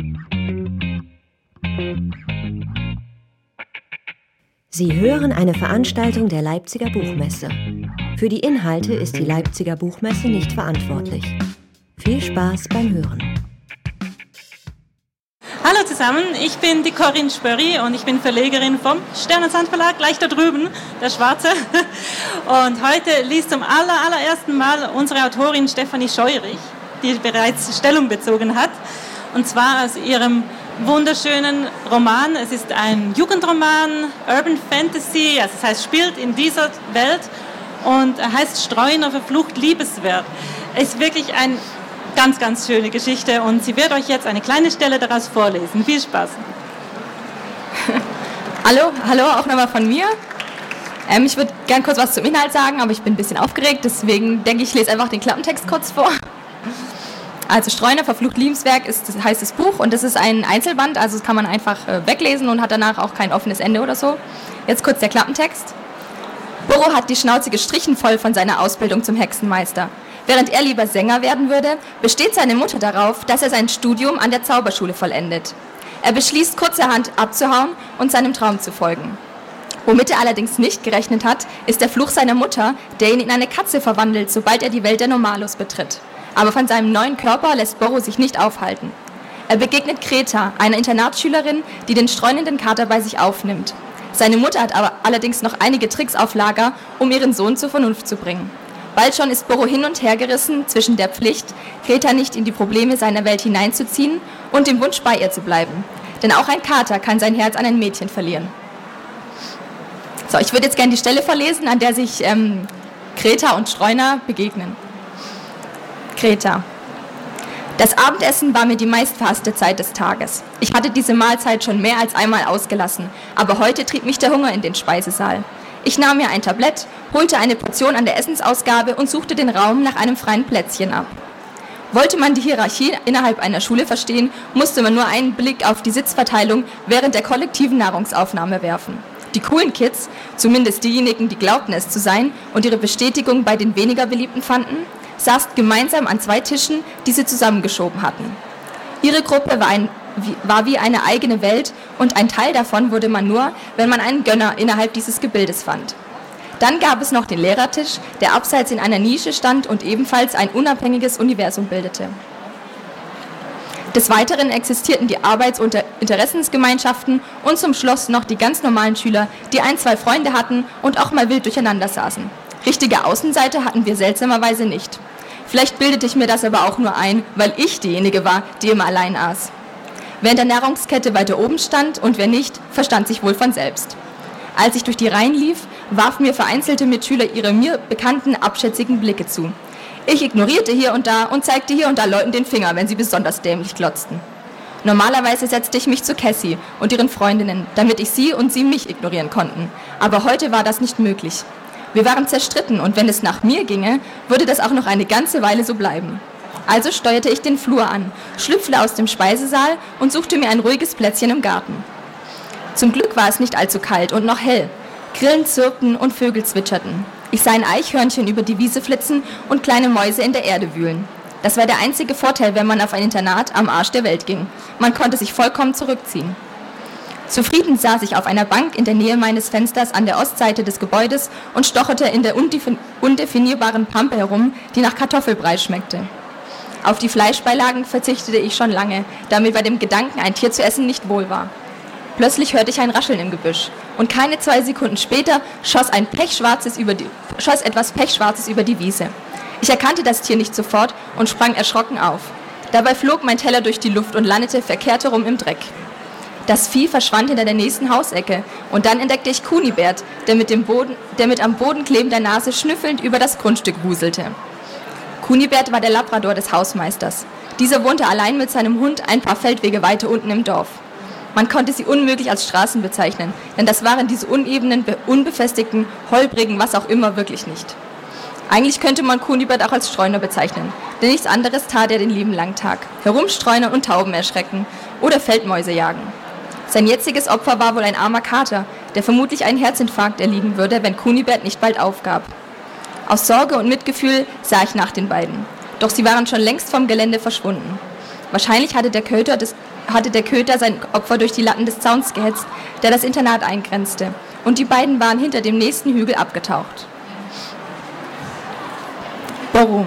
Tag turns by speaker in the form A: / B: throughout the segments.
A: Sie hören eine Veranstaltung der Leipziger Buchmesse. Für die Inhalte ist die Leipziger Buchmesse nicht verantwortlich. Viel Spaß beim Hören.
B: Hallo zusammen, ich bin die Corinne Spörri und ich bin Verlegerin vom Stern und Sand Verlag, gleich da drüben, der Schwarze. Und heute liest zum allerersten Mal unsere Autorin Stefanie Scheurich, die bereits Stellung bezogen hat. Und zwar aus ihrem wunderschönen Roman. Es ist ein Jugendroman, Urban Fantasy, also das heißt, spielt in dieser Welt und heißt Streuner verflucht liebeswert. Es ist wirklich eine ganz schöne Geschichte und sie wird euch jetzt eine kleine Stelle daraus vorlesen. Viel Spaß.
C: Hallo, auch nochmal von mir. Ich würde gern kurz was zum Inhalt sagen, aber ich bin ein bisschen aufgeregt, deswegen denke ich, lese einfach den Klappentext kurz vor. Also Streuner verflucht liebeswert heißt das Buch und das ist ein Einzelband, also das kann man einfach weglesen und hat danach auch kein offenes Ende oder so. Jetzt kurz der Klappentext. Burro hat die Schnauze gestrichen voll von seiner Ausbildung zum Hexenmeister. Während er lieber Sänger werden würde, besteht seine Mutter darauf, dass er sein Studium an der Zauberschule vollendet. Er beschließt kurzerhand abzuhauen und seinem Traum zu folgen. Womit er allerdings nicht gerechnet hat, ist der Fluch seiner Mutter, der ihn in eine Katze verwandelt, sobald er die Welt der Normalos betritt. Aber von seinem neuen Körper lässt Burro sich nicht aufhalten. Er begegnet Greta, einer Internatsschülerin, die den streunenden Kater bei sich aufnimmt. Seine Mutter hat aber allerdings noch einige Tricks auf Lager, um ihren Sohn zur Vernunft zu bringen. Bald schon ist Burro hin und her gerissen zwischen der Pflicht, Greta nicht in die Probleme seiner Welt hineinzuziehen und dem Wunsch, bei ihr zu bleiben. Denn auch ein Kater kann sein Herz an ein Mädchen verlieren. So, ich würde jetzt gerne die Stelle vorlesen, an der sich Greta und Streuner begegnen. Greta. Das Abendessen war mir die meistverhasste Zeit des Tages. Ich hatte diese Mahlzeit schon mehr als einmal ausgelassen, aber heute trieb mich der Hunger in den Speisesaal. Ich nahm mir ein Tablett, holte eine Portion an der Essensausgabe und suchte den Raum nach einem freien Plätzchen ab. Wollte man die Hierarchie innerhalb einer Schule verstehen, musste man nur einen Blick auf die Sitzverteilung während der kollektiven Nahrungsaufnahme werfen. Die coolen Kids, zumindest diejenigen, die glaubten es zu sein und ihre Bestätigung bei den weniger Beliebten fanden, saßen gemeinsam an zwei Tischen, die sie zusammengeschoben hatten. Ihre Gruppe war wie eine eigene Welt und ein Teil davon wurde man nur, wenn man einen Gönner innerhalb dieses Gebildes fand. Dann gab es noch den Lehrertisch, der abseits in einer Nische stand und ebenfalls ein unabhängiges Universum bildete. Des Weiteren existierten die Arbeits- und Interessensgemeinschaften und zum Schluss noch die ganz normalen Schüler, die ein, zwei Freunde hatten und auch mal wild durcheinander saßen. Richtige Außenseiter hatten wir seltsamerweise nicht. Vielleicht bildete ich mir das aber auch nur ein, weil ich diejenige war, die immer allein aß. Wer in der Nahrungskette weiter oben stand und wer nicht, verstand sich wohl von selbst. Als ich durch die Reihen lief, warfen mir vereinzelte Mitschüler ihre mir bekannten, abschätzigen Blicke zu. Ich ignorierte hier und da und zeigte hier und da Leuten den Finger, wenn sie besonders dämlich glotzten. Normalerweise setzte ich mich zu Cassie und ihren Freundinnen, damit ich sie und sie mich ignorieren konnten. Aber heute war das nicht möglich. Wir waren zerstritten und wenn es nach mir ginge, würde das auch noch eine ganze Weile so bleiben. Also steuerte ich den Flur an, schlüpfte aus dem Speisesaal und suchte mir ein ruhiges Plätzchen im Garten. Zum Glück war es nicht allzu kalt und noch hell. Grillen zirpten und Vögel zwitscherten. Ich sah ein Eichhörnchen über die Wiese flitzen und kleine Mäuse in der Erde wühlen. Das war der einzige Vorteil, wenn man auf ein Internat am Arsch der Welt ging. Man konnte sich vollkommen zurückziehen. Zufrieden saß ich auf einer Bank in der Nähe meines Fensters an der Ostseite des Gebäudes und stocherte in der undefinierbaren Pampe herum, die nach Kartoffelbrei schmeckte. Auf die Fleischbeilagen verzichtete ich schon lange, da mir bei dem Gedanken, ein Tier zu essen, nicht wohl war. Plötzlich hörte ich ein Rascheln im Gebüsch und keine 2 Sekunden später schoss etwas Pechschwarzes über die Wiese. Ich erkannte das Tier nicht sofort und sprang erschrocken auf. Dabei flog mein Teller durch die Luft und landete verkehrt herum im Dreck. Das Vieh verschwand hinter der nächsten Hausecke und dann entdeckte ich Kunibert, der mit am Boden klebender Nase schnüffelnd über das Grundstück wuselte. Kunibert war der Labrador des Hausmeisters. Dieser wohnte allein mit seinem Hund ein paar Feldwege weiter unten im Dorf. Man konnte sie unmöglich als Straßen bezeichnen, denn das waren diese unebenen, unbefestigten, holprigen, was auch immer wirklich nicht. Eigentlich könnte man Kunibert auch als Streuner bezeichnen, denn nichts anderes tat er den lieben langen Tag. Herumstreunern und Tauben erschrecken oder Feldmäuse jagen. Sein jetziges Opfer war wohl ein armer Kater, der vermutlich einen Herzinfarkt erliegen würde, wenn Kunibert nicht bald aufgab. Aus Sorge und Mitgefühl sah ich nach den beiden, doch sie waren schon längst vom Gelände verschwunden. Wahrscheinlich hatte der Köter sein Opfer durch die Latten des Zauns gehetzt, der das Internat eingrenzte. Und die beiden waren hinter dem nächsten Hügel abgetaucht. Boru.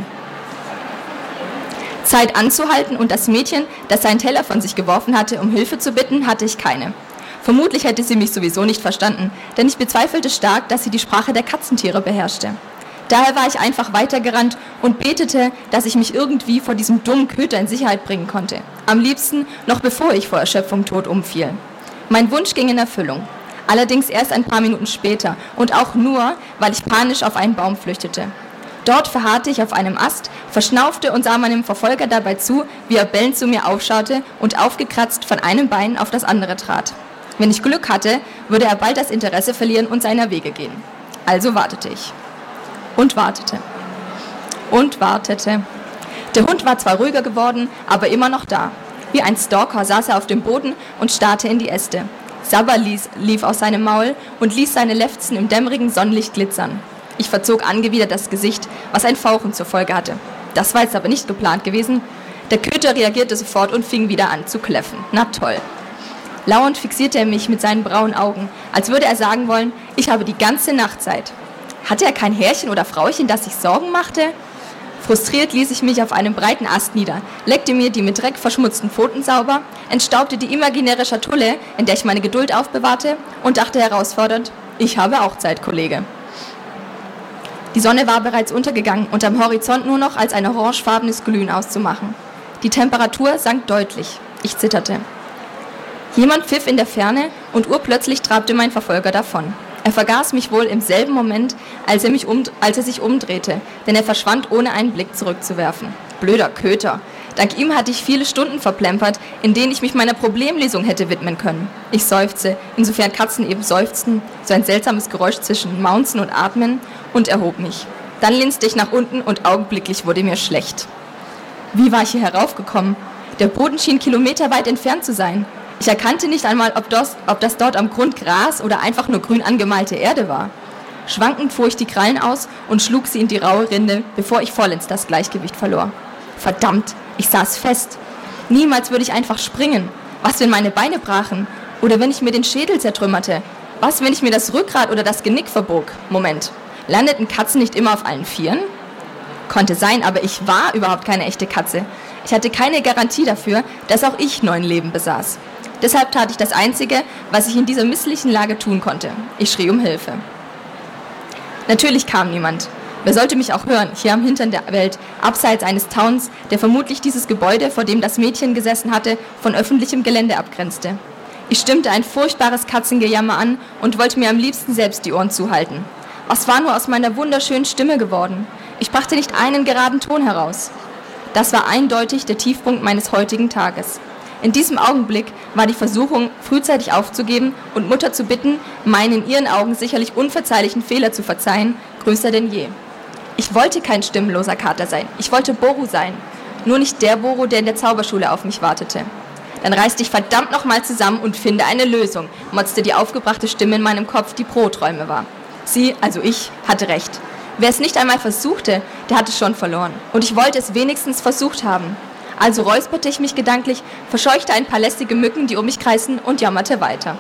C: Zeit anzuhalten und das Mädchen, das seinen Teller von sich geworfen hatte, um Hilfe zu bitten, hatte ich keine. Vermutlich hätte sie mich sowieso nicht verstanden, denn ich bezweifelte stark, dass sie die Sprache der Katzentiere beherrschte. Daher war ich einfach weitergerannt und betete, dass ich mich irgendwie vor diesem dummen Köter in Sicherheit bringen konnte. Am liebsten noch bevor ich vor Erschöpfung tot umfiel. Mein Wunsch ging in Erfüllung. Allerdings erst ein paar Minuten später und auch nur, weil ich panisch auf einen Baum flüchtete. Dort verharrte ich auf einem Ast, verschnaufte und sah meinem Verfolger dabei zu, wie er bellend zu mir aufschaute und aufgekratzt von einem Bein auf das andere trat. Wenn ich Glück hatte, würde er bald das Interesse verlieren und seiner Wege gehen. Also wartete ich. Und wartete. Und wartete. Der Hund war zwar ruhiger geworden, aber immer noch da. Wie ein Stalker saß er auf dem Boden und starrte in die Äste. Sabber lief aus seinem Maul und ließ seine Lefzen im dämmerigen Sonnenlicht glitzern. Ich verzog angewidert das Gesicht, was ein Fauchen zur Folge hatte. Das war jetzt aber nicht geplant gewesen. Der Köter reagierte sofort und fing wieder an zu kläffen. Na toll. Lauernd fixierte er mich mit seinen braunen Augen, als würde er sagen wollen, ich habe die ganze Nacht Zeit. Hatte er kein Herrchen oder Frauchen, das sich Sorgen machte? Frustriert ließ ich mich auf einem breiten Ast nieder, leckte mir die mit Dreck verschmutzten Pfoten sauber, entstaubte die imaginäre Schatulle, in der ich meine Geduld aufbewahrte, und dachte herausfordernd, ich habe auch Zeit, Kollege. Die Sonne war bereits untergegangen und am Horizont nur noch als ein orangefarbenes Glühen auszumachen. Die Temperatur sank deutlich. Ich zitterte. Jemand pfiff in der Ferne und urplötzlich trabte mein Verfolger davon. Er vergaß mich wohl im selben Moment, als er sich umdrehte, denn er verschwand, ohne einen Blick zurückzuwerfen. Blöder Köter. Dank ihm hatte ich viele Stunden verplempert, in denen ich mich meiner Problemlösung hätte widmen können. Ich seufzte, insofern Katzen eben seufzten, so ein seltsames Geräusch zwischen Maunzen und Atmen, und erhob mich. Dann linste ich nach unten und augenblicklich wurde mir schlecht. Wie war ich hier heraufgekommen? Der Boden schien kilometerweit entfernt zu sein. Ich erkannte nicht einmal, ob das dort am Grund Gras oder einfach nur grün angemalte Erde war. Schwankend fuhr ich die Krallen aus und schlug sie in die raue Rinde, bevor ich vollends das Gleichgewicht verlor. Verdammt, ich saß fest. Niemals würde ich einfach springen. Was, wenn meine Beine brachen? Oder wenn ich mir den Schädel zertrümmerte? Was, wenn ich mir das Rückgrat oder das Genick verbog? Moment, landeten Katzen nicht immer auf allen Vieren? Konnte sein, aber ich war überhaupt keine echte Katze. Ich hatte keine Garantie dafür, dass auch ich 9 Leben besaß. Deshalb tat ich das Einzige, was ich in dieser misslichen Lage tun konnte. Ich schrie um Hilfe. Natürlich kam niemand. Wer sollte mich auch hören, hier am Hintern der Welt, abseits eines Towns, der vermutlich dieses Gebäude, vor dem das Mädchen gesessen hatte, von öffentlichem Gelände abgrenzte. Ich stimmte ein furchtbares Katzengejammer an und wollte mir am liebsten selbst die Ohren zuhalten. Was war nur aus meiner wunderschönen Stimme geworden? Ich brachte nicht einen geraden Ton heraus. Das war eindeutig der Tiefpunkt meines heutigen Tages. In diesem Augenblick war die Versuchung, frühzeitig aufzugeben und Mutter zu bitten, meinen in ihren Augen sicherlich unverzeihlichen Fehler zu verzeihen, größer denn je. Ich wollte kein stimmenloser Kater sein, ich wollte Boru sein, nur nicht der Boru, der in der Zauberschule auf mich wartete. Dann reiß dich verdammt nochmal zusammen und finde eine Lösung, motzte die aufgebrachte Stimme in meinem Kopf, die Pro-Träume war. Sie, also ich, hatte recht. Wer es nicht einmal versuchte, der hatte schon verloren. Und ich wollte es wenigstens versucht haben. Also räusperte ich mich gedanklich, verscheuchte ein paar lästige Mücken, die um mich kreisten, und jammerte weiter.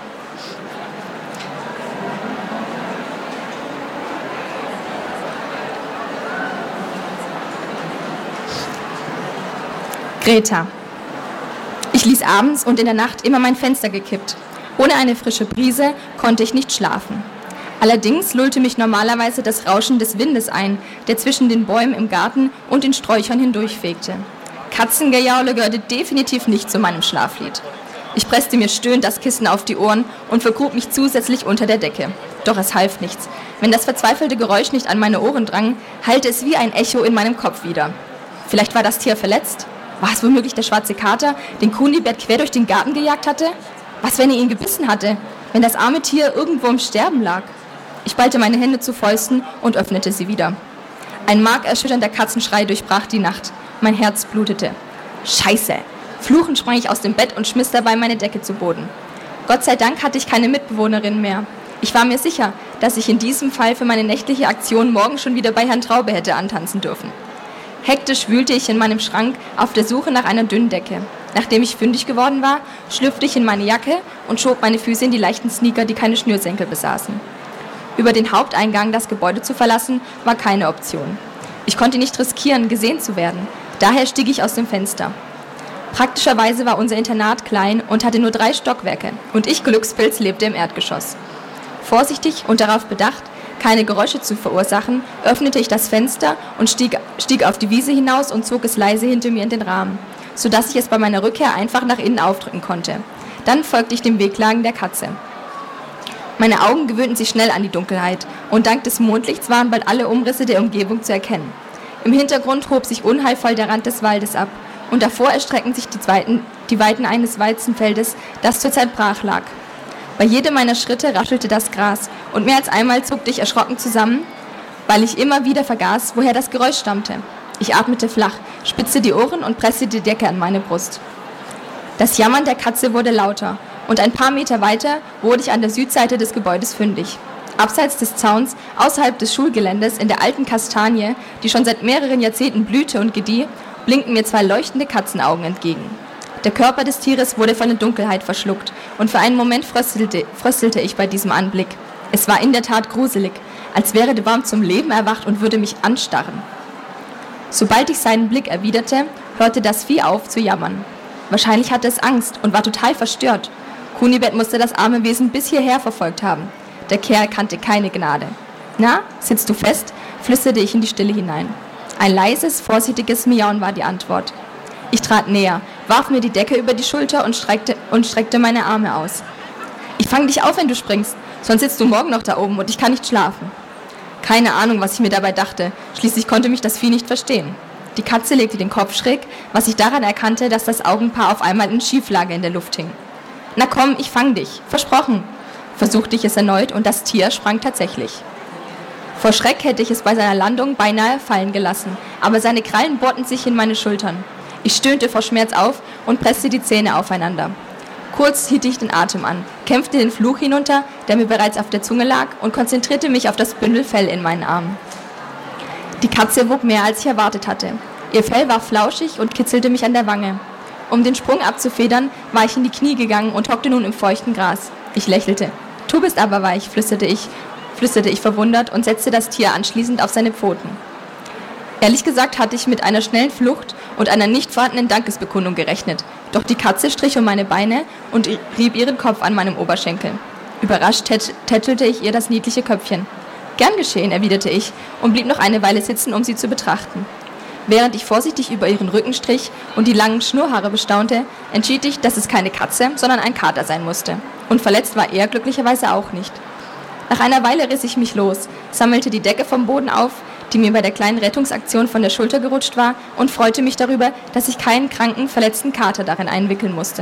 C: Greta. Ich ließ abends und in der Nacht immer mein Fenster gekippt. Ohne eine frische Brise konnte ich nicht schlafen. Allerdings lullte mich normalerweise das Rauschen des Windes ein, der zwischen den Bäumen im Garten und den Sträuchern hindurchfegte. Katzengejaule gehörte definitiv nicht zu meinem Schlaflied. Ich presste mir stöhnend das Kissen auf die Ohren und vergrub mich zusätzlich unter der Decke. Doch es half nichts. Wenn das verzweifelte Geräusch nicht an meine Ohren drang, hallte es wie ein Echo in meinem Kopf wieder. Vielleicht war das Tier verletzt? War es womöglich der schwarze Kater, den Kunibert quer durch den Garten gejagt hatte? Was, wenn er ihn gebissen hatte? Wenn das arme Tier irgendwo im Sterben lag? Ich ballte meine Hände zu Fäusten und öffnete sie wieder. Ein markerschütternder Katzenschrei durchbrach die Nacht. Mein Herz blutete. Scheiße! Fluchend sprang ich aus dem Bett und schmiss dabei meine Decke zu Boden. Gott sei Dank hatte ich keine Mitbewohnerin mehr. Ich war mir sicher, dass ich in diesem Fall für meine nächtliche Aktion morgen schon wieder bei Herrn Traube hätte antanzen dürfen. Hektisch wühlte ich in meinem Schrank auf der Suche nach einer dünnen Decke. Nachdem ich fündig geworden war, schlüpfte ich in meine Jacke und schob meine Füße in die leichten Sneaker, die keine Schnürsenkel besaßen. Über den Haupteingang das Gebäude zu verlassen, war keine Option. Ich konnte nicht riskieren, gesehen zu werden. Daher stieg ich aus dem Fenster. Praktischerweise war unser Internat klein und hatte nur 3 Stockwerke und ich, Glückspilz, lebte im Erdgeschoss. Vorsichtig und darauf bedacht, keine Geräusche zu verursachen, öffnete ich das Fenster und stieg auf die Wiese hinaus und zog es leise hinter mir in den Rahmen, sodass ich es bei meiner Rückkehr einfach nach innen aufdrücken konnte. Dann folgte ich dem Wehklagen der Katze. Meine Augen gewöhnten sich schnell an die Dunkelheit und dank des Mondlichts waren bald alle Umrisse der Umgebung zu erkennen. Im Hintergrund hob sich unheilvoll der Rand des Waldes ab und davor erstreckten sich die Weiten eines Weizenfeldes, das zurzeit brach lag. Bei jedem meiner Schritte raschelte das Gras und mehr als einmal zuckte ich erschrocken zusammen, weil ich immer wieder vergaß, woher das Geräusch stammte. Ich atmete flach, spitzte die Ohren und presste die Decke an meine Brust. Das Jammern der Katze wurde lauter und ein paar Meter weiter wurde ich an der Südseite des Gebäudes fündig. Abseits des Zauns, außerhalb des Schulgeländes, in der alten Kastanie, die schon seit mehreren Jahrzehnten blühte und gedieh, blinkten mir 2 leuchtende Katzenaugen entgegen. Der Körper des Tieres wurde von der Dunkelheit verschluckt und für einen Moment fröstelte ich bei diesem Anblick. Es war in der Tat gruselig, als wäre der Baum zum Leben erwacht und würde mich anstarren. Sobald ich seinen Blick erwiderte, hörte das Vieh auf zu jammern. Wahrscheinlich hatte es Angst und war total verstört. Kunibert musste das arme Wesen bis hierher verfolgt haben. Der Kerl kannte keine Gnade. »Na, sitzt du fest?« flüsterte ich in die Stille hinein. Ein leises, vorsichtiges Miauen war die Antwort. Ich trat näher, warf mir die Decke über die Schulter und streckte meine Arme aus. »Ich fang dich auf, wenn du springst, sonst sitzt du morgen noch da oben und ich kann nicht schlafen.« Keine Ahnung, was ich mir dabei dachte. Schließlich konnte mich das Vieh nicht verstehen. Die Katze legte den Kopf schräg, was ich daran erkannte, dass das Augenpaar auf einmal in Schieflage in der Luft hing. »Na komm, ich fang dich, versprochen«, versuchte ich es erneut und das Tier sprang tatsächlich. Vor Schreck hätte ich es bei seiner Landung beinahe fallen gelassen, aber seine Krallen bohrten sich in meine Schultern. Ich stöhnte vor Schmerz auf und presste die Zähne aufeinander. Kurz hielt ich den Atem an, kämpfte den Fluch hinunter, der mir bereits auf der Zunge lag, und konzentrierte mich auf das Bündel Fell in meinen Armen. Die Katze wog mehr, als ich erwartet hatte. Ihr Fell war flauschig und kitzelte mich an der Wange. Um den Sprung abzufedern, war ich in die Knie gegangen und hockte nun im feuchten Gras. Ich lächelte. »Du bist aber weich«, flüsterte ich verwundert und setzte das Tier anschließend auf seine Pfoten. Ehrlich gesagt hatte ich mit einer schnellen Flucht und einer nicht vorhandenen Dankesbekundung gerechnet, doch die Katze strich um meine Beine und rieb ihren Kopf an meinem Oberschenkel. Überrascht tätschelte ich ihr das niedliche Köpfchen. »Gern geschehen«, erwiderte ich und blieb noch eine Weile sitzen, um sie zu betrachten. Während ich vorsichtig über ihren Rücken strich und die langen Schnurrhaare bestaunte, entschied ich, dass es keine Katze, sondern ein Kater sein musste. Und verletzt war er glücklicherweise auch nicht. Nach einer Weile riss ich mich los, sammelte die Decke vom Boden auf, die mir bei der kleinen Rettungsaktion von der Schulter gerutscht war, und freute mich darüber, dass ich keinen kranken, verletzten Kater darin einwickeln musste.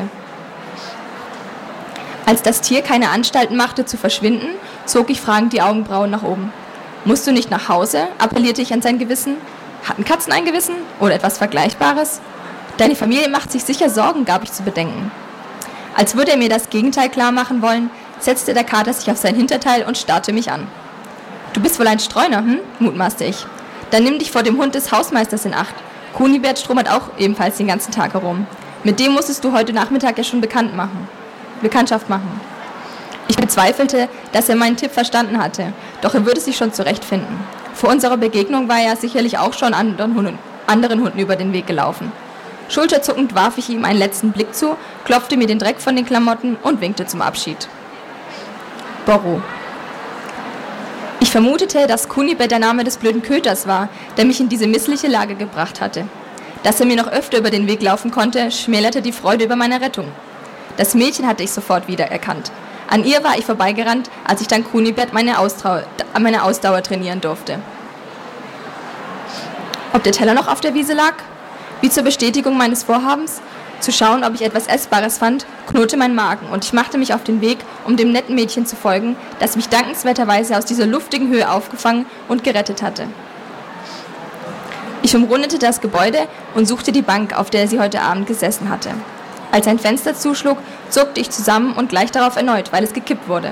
C: Als das Tier keine Anstalten machte zu verschwinden, zog ich fragend die Augenbrauen nach oben. »Musst du nicht nach Hause?« appellierte ich an sein Gewissen. »Hatten Katzen ein Gewissen? Oder etwas Vergleichbares?« »Deine Familie macht sich sicher Sorgen«, gab ich zu bedenken. Als würde er mir das Gegenteil klar machen wollen, setzte der Kater sich auf sein Hinterteil und starrte mich an. »Du bist wohl ein Streuner, mutmaßte ich. »Dann nimm dich vor dem Hund des Hausmeisters in Acht. Kunibert stromert auch ebenfalls den ganzen Tag herum. Mit dem musstest du heute Nachmittag ja schon Bekanntschaft machen.« Ich bezweifelte, dass er meinen Tipp verstanden hatte, doch er würde sich schon zurechtfinden. Vor unserer Begegnung war er sicherlich auch schon anderen Hunden über den Weg gelaufen. Schulterzuckend warf ich ihm einen letzten Blick zu, klopfte mir den Dreck von den Klamotten und winkte zum Abschied. Borro. Ich vermutete, dass Kunibert der Name des blöden Köters war, der mich in diese missliche Lage gebracht hatte. Dass er mir noch öfter über den Weg laufen konnte, schmälerte die Freude über meine Rettung. Das Mädchen hatte ich sofort wiedererkannt. An ihr war ich vorbeigerannt, als ich dann Kunibert meine Ausdauer trainieren durfte. Ob der Teller noch auf der Wiese lag? Wie zur Bestätigung meines Vorhabens, zu schauen, ob ich etwas Essbares fand, knurrte mein Magen und ich machte mich auf den Weg, um dem netten Mädchen zu folgen, das mich dankenswerterweise aus dieser luftigen Höhe aufgefangen und gerettet hatte. Ich umrundete das Gebäude und suchte die Bank, auf der sie heute Abend gesessen hatte. Als ein Fenster zuschlug, zuckte ich zusammen und gleich darauf erneut, weil es gekippt wurde.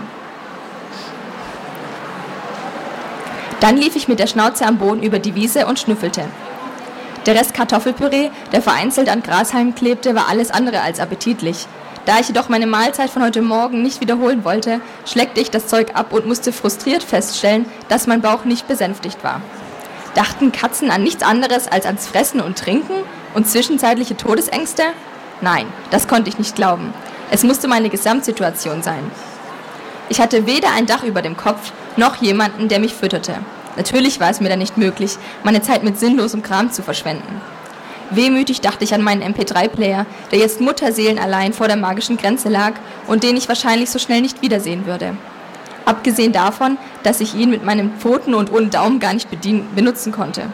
C: Dann lief ich mit der Schnauze am Boden über die Wiese und schnüffelte. Der Rest Kartoffelpüree, der vereinzelt an Grashalmen klebte, war alles andere als appetitlich. Da ich jedoch meine Mahlzeit von heute Morgen nicht wiederholen wollte, schleckte ich das Zeug ab und musste frustriert feststellen, dass mein Bauch nicht besänftigt war. Dachten Katzen an nichts anderes als ans Fressen und Trinken und zwischenzeitliche Todesängste? Nein, das konnte ich nicht glauben. Es musste meine Gesamtsituation sein. Ich hatte weder ein Dach über dem Kopf, noch jemanden, der mich fütterte. Natürlich war es mir dann nicht möglich, meine Zeit mit sinnlosem Kram zu verschwenden. Wehmütig dachte ich an meinen MP3-Player, der jetzt mutterseelenallein vor der magischen Grenze lag und den ich wahrscheinlich so schnell nicht wiedersehen würde. Abgesehen davon, dass ich ihn mit meinen Pfoten und ohne Daumen gar nicht benutzen konnte.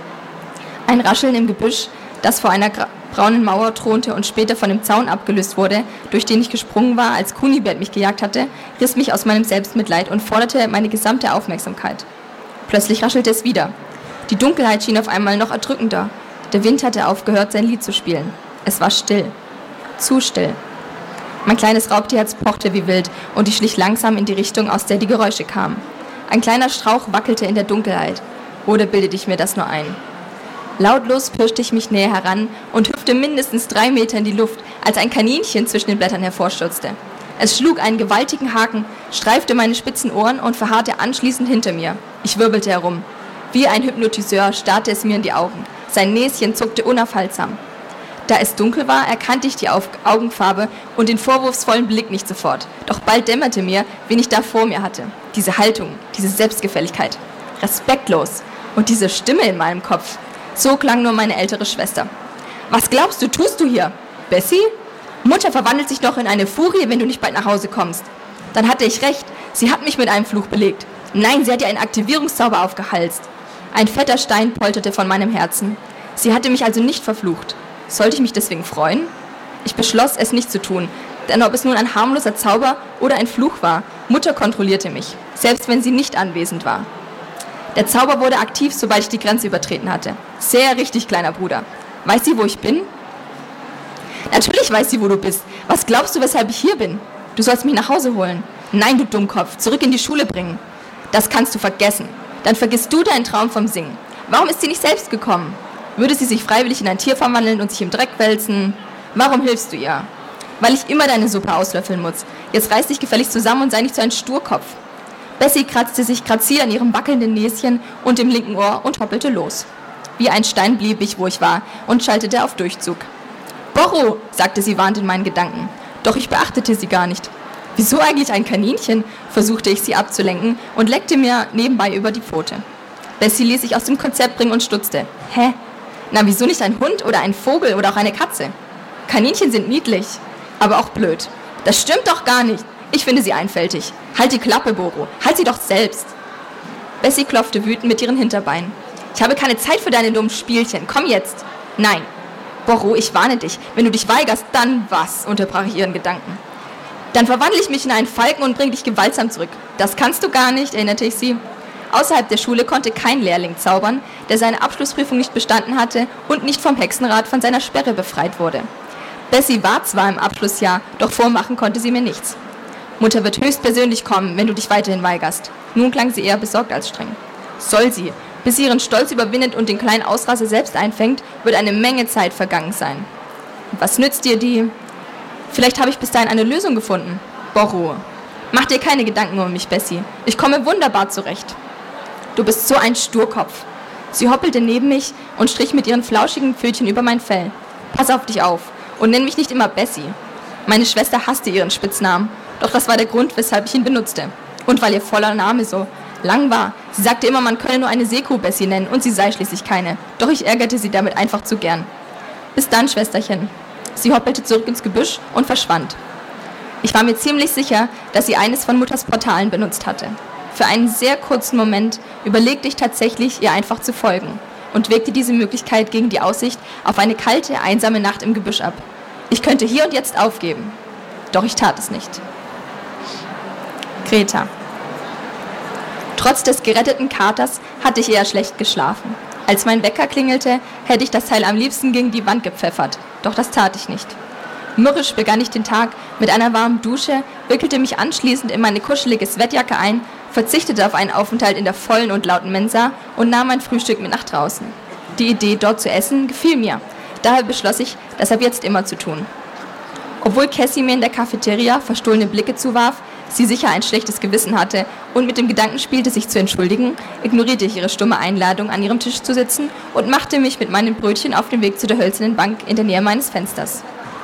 C: Ein Rascheln im Gebüsch, das vor einer braunen Mauer thronte und später von dem Zaun abgelöst wurde, durch den ich gesprungen war, als Kunibert mich gejagt hatte, riss mich aus meinem Selbstmitleid und forderte meine gesamte Aufmerksamkeit. Plötzlich raschelte es wieder. Die Dunkelheit schien auf einmal noch erdrückender. Der Wind hatte aufgehört, sein Lied zu spielen. Es war still. Zu still. Mein kleines Raubtierherz pochte wie wild und ich schlich langsam in die Richtung, aus der die Geräusche kamen. Ein kleiner Strauch wackelte in der Dunkelheit. Oder bildete ich mir das nur ein? Lautlos pirschte ich mich näher heran und hüpfte mindestens 3 Meter in die Luft, als ein Kaninchen zwischen den Blättern hervorstürzte. Es schlug einen gewaltigen Haken, streifte meine spitzen Ohren und verharrte anschließend hinter mir. Ich wirbelte herum. Wie ein Hypnotiseur starrte es mir in die Augen. Sein Näschen zuckte unaufhaltsam. Da es dunkel war, erkannte ich die Augenfarbe und den vorwurfsvollen Blick nicht sofort. Doch bald dämmerte mir, wen ich da vor mir hatte. Diese Haltung, diese Selbstgefälligkeit. Respektlos. Und diese Stimme in meinem Kopf. So klang nur meine ältere Schwester. Was glaubst du, tust du hier? Bessie? Mutter verwandelt sich doch in eine Furie, wenn du nicht bald nach Hause kommst. Dann hatte ich recht. Sie hat mich mit einem Fluch belegt. Nein, sie hat ihr einen Aktivierungszauber aufgehalst. Ein fetter Stein polterte von meinem Herzen. Sie hatte mich also nicht verflucht. Sollte ich mich deswegen freuen? Ich beschloss, es nicht zu tun, denn ob es nun ein harmloser Zauber oder ein Fluch war, Mutter kontrollierte mich, selbst wenn sie nicht anwesend war. Der Zauber wurde aktiv, sobald ich die Grenze übertreten hatte. Sehr richtig, kleiner Bruder. Weiß sie, wo ich bin? Natürlich weiß sie, wo du bist. Was glaubst du, weshalb ich hier bin? Du sollst mich nach Hause holen. Nein, du Dummkopf, zurück in die Schule bringen. Das kannst du vergessen. Dann vergisst du deinen Traum vom Singen. Warum ist sie nicht selbst gekommen? Würde sie sich freiwillig in ein Tier verwandeln und sich im Dreck wälzen? Warum hilfst du ihr? Weil ich immer deine Suppe auslöffeln muss. Jetzt reiß dich gefälligst zusammen und sei nicht so ein Sturkopf. Bessie kratzte sich grazil an ihrem wackelnden Näschen und dem linken Ohr und hoppelte los. Wie ein Stein blieb ich, wo ich war, und schaltete auf Durchzug. Borro, sagte sie warnend in meinen Gedanken. Doch ich beachtete sie gar nicht. Wieso eigentlich ein Kaninchen? Versuchte ich sie abzulenken und leckte mir nebenbei über die Pfote. Bessie ließ sich aus dem Konzept bringen und stutzte. Hä? Na, wieso nicht ein Hund oder ein Vogel oder auch eine Katze? Kaninchen sind niedlich, aber auch blöd. Das stimmt doch gar nicht. Ich finde sie einfältig. Halt die Klappe, Borro. Halt sie doch selbst. Bessie klopfte wütend mit ihren Hinterbeinen. Ich habe keine Zeit für deine dummen Spielchen. Komm jetzt. Nein. Borro, ich warne dich. Wenn du dich weigerst, dann was? Unterbrach ich ihren Gedanken. Dann verwandle ich mich in einen Falken und bring dich gewaltsam zurück. Das kannst du gar nicht, erinnerte ich sie. Außerhalb der Schule konnte kein Lehrling zaubern, der seine Abschlussprüfung nicht bestanden hatte und nicht vom Hexenrat von seiner Sperre befreit wurde. Bessie war zwar im Abschlussjahr, doch vormachen konnte sie mir nichts. Mutter wird höchstpersönlich kommen, wenn du dich weiterhin weigerst. Nun klang sie eher besorgt als streng. Soll sie. Bis sie ihren Stolz überwindet und den kleinen Ausraster selbst einfängt, wird eine Menge Zeit vergangen sein. Und was nützt dir die? Vielleicht habe ich bis dahin eine Lösung gefunden. Borro. Mach dir keine Gedanken um mich, Bessie. Ich komme wunderbar zurecht. Du bist so ein Sturkopf. Sie hoppelte neben mich und strich mit ihren flauschigen Pfötchen über mein Fell. Pass auf dich auf und nenn mich nicht immer Bessie. Meine Schwester hasste ihren Spitznamen, doch das war der Grund, weshalb ich ihn benutzte. Und weil ihr voller Name so lang war. Sie sagte immer, man könne nur eine Seekuh Bessie nennen und sie sei schließlich keine. Doch ich ärgerte sie damit einfach zu gern. Bis dann, Schwesterchen. Sie hoppelte zurück ins Gebüsch und verschwand. Ich war mir ziemlich sicher, dass sie eines von Mutters Portalen benutzt hatte. Für einen sehr kurzen Moment überlegte ich tatsächlich, ihr einfach zu folgen und wägte diese Möglichkeit gegen die Aussicht auf eine kalte, einsame Nacht im Gebüsch ab. Ich könnte hier und jetzt aufgeben. Doch ich tat es nicht. Greta. Trotz des geretteten Katers hatte ich eher schlecht geschlafen. Als mein Wecker klingelte, hätte ich das Teil am liebsten gegen die Wand gepfeffert. Doch das tat ich nicht. Mürrisch begann ich den Tag mit einer warmen Dusche, wickelte mich anschließend in meine kuschelige Sweatjacke ein, verzichtete auf einen Aufenthalt in der vollen und lauten Mensa und nahm mein Frühstück mit nach draußen. Die Idee, dort zu essen, gefiel mir. Daher beschloss ich, das ab jetzt immer zu tun. Obwohl Cassie mir in der Cafeteria verstohlene Blicke zuwarf, sie sicher ein schlechtes Gewissen hatte und mit dem Gedanken spielte, sich zu entschuldigen, ignorierte ich ihre stumme Einladung, an ihrem Tisch zu sitzen und machte mich mit meinen Brötchen auf den Weg zu der hölzernen Bank in der Nähe meines Fensters.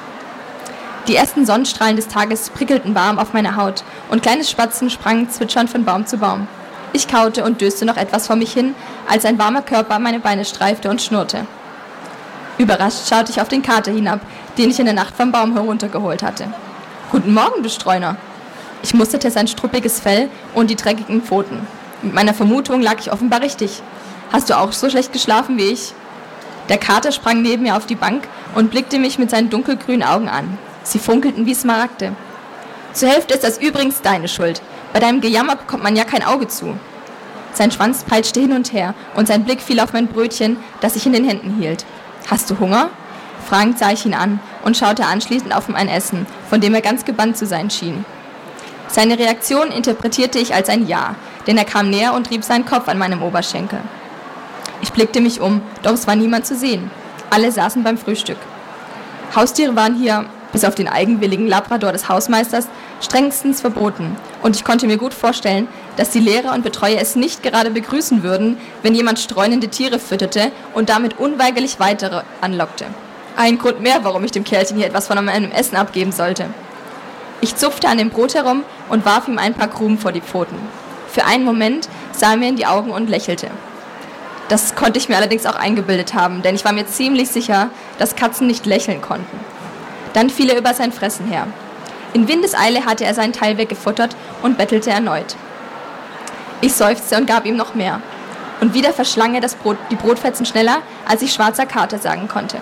C: Die ersten Sonnenstrahlen des Tages prickelten warm auf meine Haut und kleine Spatzen sprangen zwitschernd von Baum zu Baum. Ich kaute und döste noch etwas vor mich hin, als ein warmer Körper meine Beine streifte und schnurrte. Überrascht schaute ich auf den Kater hinab, den ich in der Nacht vom Baum heruntergeholt hatte. »Guten Morgen, du Streuner!« Ich musterte sein struppiges Fell und die dreckigen Pfoten. Mit meiner Vermutung lag ich offenbar richtig. »Hast du auch so schlecht geschlafen wie ich?« Der Kater sprang neben mir auf die Bank und blickte mich mit seinen dunkelgrünen Augen an. Sie funkelten wie Smaragde. »Zur Hälfte ist das übrigens deine Schuld. Bei deinem Gejammer bekommt man ja kein Auge zu.« Sein Schwanz peitschte hin und her und sein Blick fiel auf mein Brötchen, das ich in den Händen hielt. »Hast du Hunger?« Fragend sah ich ihn an und schaute anschließend auf mein Essen, von dem er ganz gebannt zu sein schien. Seine Reaktion interpretierte ich als ein Ja, denn er kam näher und rieb seinen Kopf an meinem Oberschenkel. Ich blickte mich um, doch es war niemand zu sehen. Alle saßen beim Frühstück. Haustiere waren hier, bis auf den eigenwilligen Labrador des Hausmeisters, strengstens verboten. Und ich konnte mir gut vorstellen, dass die Lehrer und Betreuer es nicht gerade begrüßen würden, wenn jemand streunende Tiere fütterte und damit unweigerlich weitere anlockte. Ein Grund mehr, warum ich dem Kerlchen hier etwas von meinem Essen abgeben sollte. Ich zupfte an dem Brot herum und warf ihm ein paar Krumen vor die Pfoten. Für einen Moment sah er mir in die Augen und lächelte. Das konnte ich mir allerdings auch eingebildet haben, denn ich war mir ziemlich sicher, dass Katzen nicht lächeln konnten. Dann fiel er über sein Fressen her. In Windeseile hatte er seinen Teil weggefuttert und bettelte erneut. Ich seufzte und gab ihm noch mehr. Und wieder verschlang er die Brotfetzen schneller, als ich schwarzer Kater sagen konnte.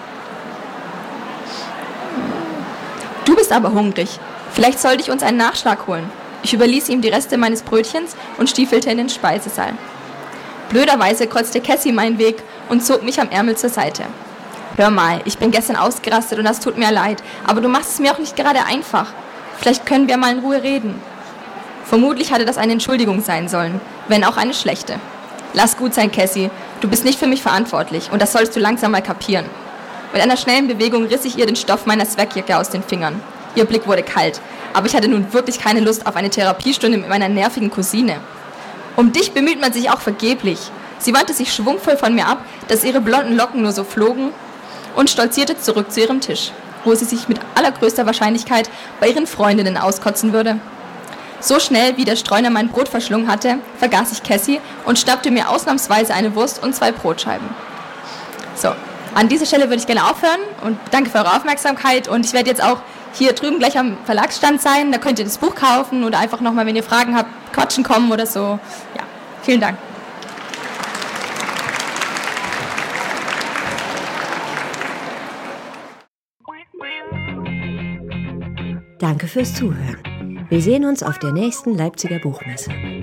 C: »Du bist aber hungrig. Vielleicht sollte ich uns einen Nachschlag holen.« Ich überließ ihm die Reste meines Brötchens und stiefelte in den Speisesaal. Blöderweise kreuzte Cassie meinen Weg und zog mich am Ärmel zur Seite. »Hör mal, ich bin gestern ausgerastet und das tut mir leid, aber du machst es mir auch nicht gerade einfach. Vielleicht können wir mal in Ruhe reden.« Vermutlich hatte das eine Entschuldigung sein sollen, wenn auch eine schlechte. »Lass gut sein, Cassie. Du bist nicht für mich verantwortlich und das solltest du langsam mal kapieren.« Mit einer schnellen Bewegung riss ich ihr den Stoff meiner Zwergjacke aus den Fingern. Ihr Blick wurde kalt, aber ich hatte nun wirklich keine Lust auf eine Therapiestunde mit meiner nervigen Cousine. »Um dich bemüht man sich auch vergeblich.« Sie wandte sich schwungvoll von mir ab, dass ihre blonden Locken nur so flogen, und stolzierte zurück zu ihrem Tisch, wo sie sich mit allergrößter Wahrscheinlichkeit bei ihren Freundinnen auskotzen würde. So schnell, wie der Streuner mein Brot verschlungen hatte, vergaß ich Cassie und schnappte mir ausnahmsweise eine Wurst und 2 Brotscheiben. So, an dieser Stelle würde ich gerne aufhören und danke für eure Aufmerksamkeit und ich werde jetzt auch hier drüben gleich am Verlagsstand sein, da könnt ihr das Buch kaufen oder einfach nochmal, wenn ihr Fragen habt, quatschen kommen oder so. Ja, vielen Dank.
A: Danke fürs Zuhören. Wir sehen uns auf der nächsten Leipziger Buchmesse.